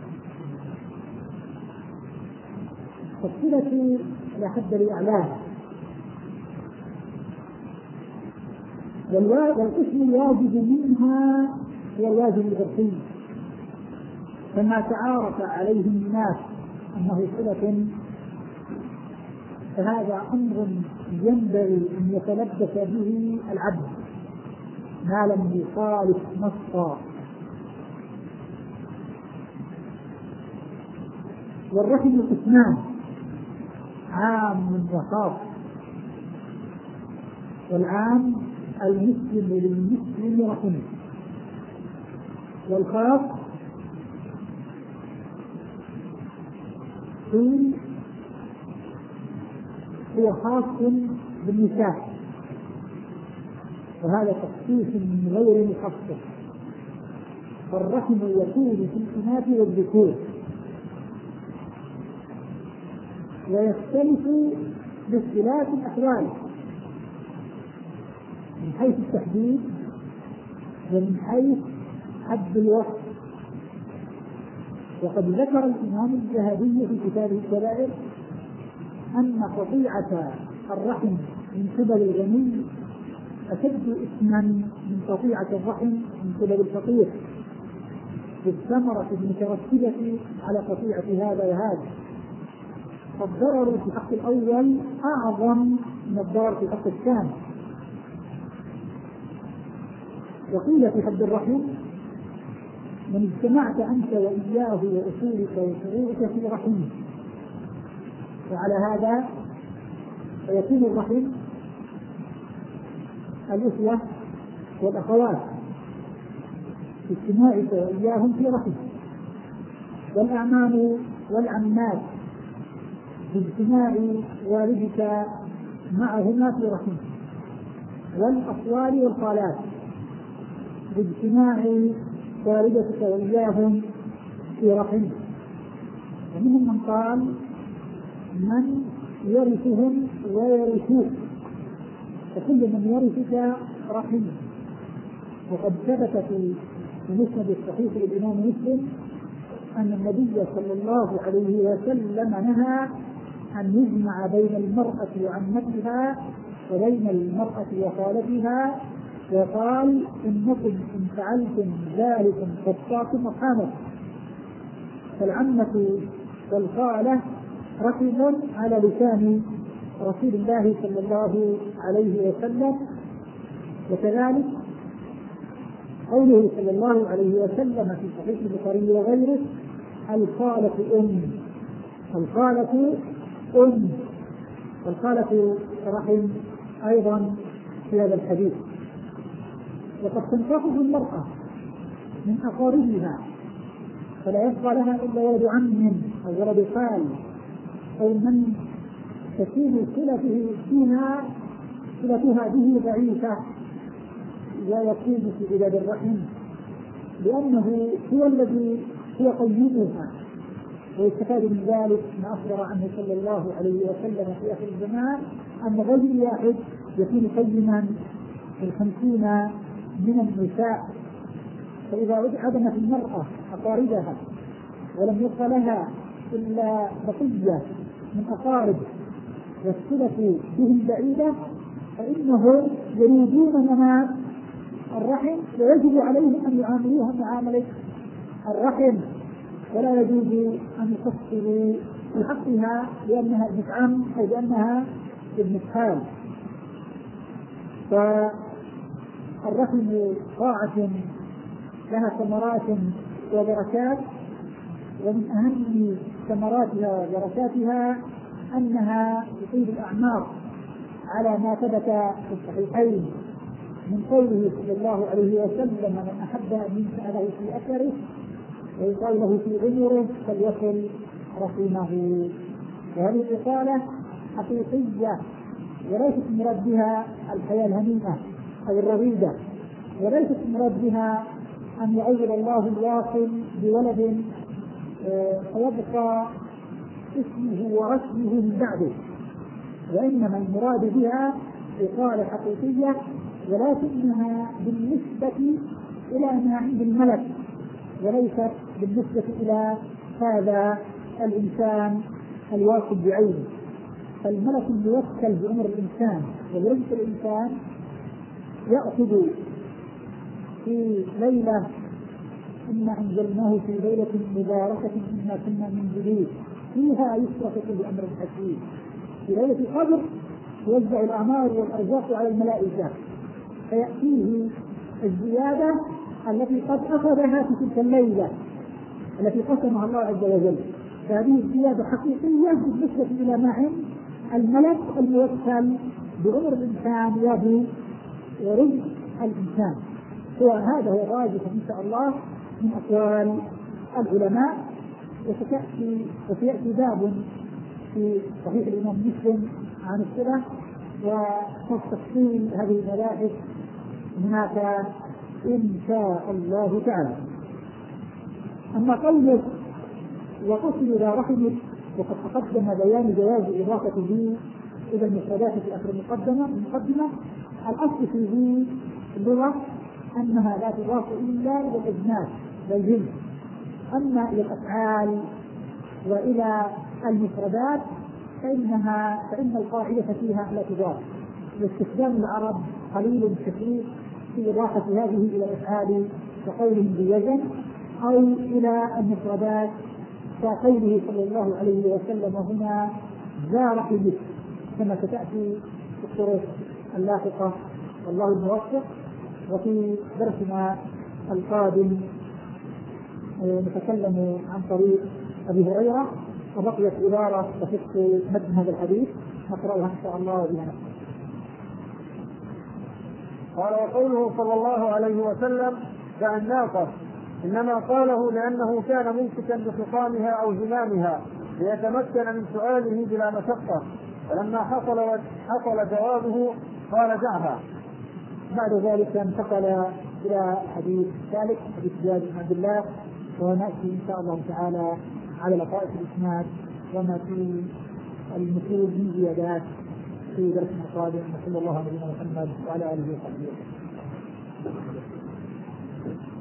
Speaker 1: فالصلة لا حد لأعلاها، والقسم الواجب منها هو الواجب العرفي، فما تعارف عليه الناس أنه صلة فهذا أمر ينبغي أن يتلبس به العبد ما لم يخالف نصا. والرحم قسمان: عام وخاص. والعام المسلم للمسلم رحمه، والخاص هو خاص بالنساء، وهذا تخصيص من غير مخصص. فالرحم يكون في الإناث والذكور، ويختلف باختلاف الأحوال من حيث التحديد ومن حيث حد الوقت. وقد ذكر الإمام الذهبي في كتابه الكبائر أن قطيعة الرحم من قبل الغني أشد إثما من قطيعة الرحم من قبل الفقير، بالثمرة المترتبة على قطيعة هذا وهذا. فالضرر في حق الأول أعظم من الضرر في حق الثاني. وقيل في حد الرحم: من اجتمعت أنت وإياه وأصولك وشروطك في رحمه. وعلى هذا فيكون الرحم الأخوة والأخوات اجتماعك وإياهم في رحم، والأعمام والعمات باجتماع والدك معهما في رحمه، والأخوال والخالات باجتماع والدتك وإياهم في رحمه. ومنهم من قال من يرثهم ويرثوك، فكل من يرثك رحمه. وقد ثبت في المسند الصحيح للإمام مسلم أن النبي صلى الله عليه وسلم نهى أن يجمع بين المرأة وعمتها وبين المرأة وخالتها، وقال إنكم إن فعلتم ذلك قطعتم أرحامكم. فالعمة والخالة رحم على لسان رسول الله صلى الله عليه وسلم. وكذلك قوله صلى الله عليه وسلم في صحيح البخاري وغيره: الخالة أم، الخالة أم، والخالة رحم أيضا في هذا الحديث. وقد تنتقص المرأة من أقاربها، فلا يبقى لها إلا ولد عم أو ولد خال أو من تكون صلته فيها صلتها به ضعيفة لا يكون في عداد الرحم، لأنه هو الذي هو قيمها. ويستفاد من ذلك ما أخبر عنه صلى الله عليه وسلم في آخر الزمان أن الرجل واحد يكون قيما الخمسين من النساء. فإذا عدمت المرأة أقاربها ولم يبق لها إلا بقية من أقارب والصلة بهم بعيدة، فإنهم يريدون منام الرحم، ويجب عليهم أن يعاملوها معاملة الرحم، ولا يجوز أن يفصلوا في حقها لأنها ابنة عم أو لأنها ابنة خال. فالرحم طاعة لها ثمرات وبركات، ومن أهم ثمراتها وبركاتها أنها تطيل الأعمار على ما ثبت في الصحيحين من قوله صلى الله عليه وسلم: من أحب أن ينفع له في أثره ويطال له في عمره فليصل رحمه. وهذه الرسالة حقيقية، وليست مراد بها الحياة الهنيئة أو الرغيدة، وليست مراد بها أن يعوض الله الواصل بولد فيبقى اسمه ورسمه من بعده، وإنما المراد بها رسالة حقيقية، ولكنها بالنسبة إلى ما عند الملك وليست بالنسبة إلى هذا الإنسان الواصل بعينه. فالملك يوكل بأمر الإنسان وبرزق الإنسان، يأخذ في ليلة إنا أنزلناه في ليلة مباركة إنا كنا منزلين فيها يفرق كل أمر حكيم. في ليلة القدر يوزع الأعمار والأرزاق على الملائكة، فيأتيه الزيادة التي قد أخذها في تلك الليلة التي قسمها الله عز وجل. فهذه الزيادة حقيقية بالنسبة إلى ما عند الملك الموكل بأمر الإنسان ورزق الإنسان. وهذا هو الراجح إن شاء الله من أقوال العلماء. وستأتي وسيأتي باب في صحيح الإمام مسلم عن الصلة وتفصيل هذه المباحث هناك إن شاء الله تعالى. أما قوله وقصد إذا رحمت، وقد تقدم بيان جواز إضافة ذي إلى المفردات في آخر المقدمة المقدمة الأصل في ذي اللغة أنها لا تضاف إلا إلى الأجناس والجنس، أما إلى الأفعال وإلى المفردات فإنها فإن القاعدة فيها لا تضاف، واستخدام العرب قليل كثير في إضافة هذه إلى الأفعال كقولهم بوزن، أو إلى المفردات كقوله صلى الله عليه وسلم هنا ذا رحمه، كما ستأتي في الطرق اللاحقة والله الموفق. وفي درسنا القادم نتكلم عن طريق أبي هريرة، وبقيت عبارة تخص متن هذا الحديث نقرأها إن شاء الله بها نفسه.
Speaker 2: قال: وقوله صلى الله عليه وسلم دع الناقة، إنما قاله لأنه كان ممسكا بخصامها أو زمامها
Speaker 1: ليتمكن من سؤاله بلا مشقة، فلما حصل حصل جوابه قال دعها. بعد ذلك انتقل إلى حديث ثالث، حديث جابر بن عبد الله، ونأتي إن شاء الله تعالى على لطائف الإسناد وما في المفيد من زيادات في درس القادم. صلى الله عليه وسلم وعلى آله وصحبه.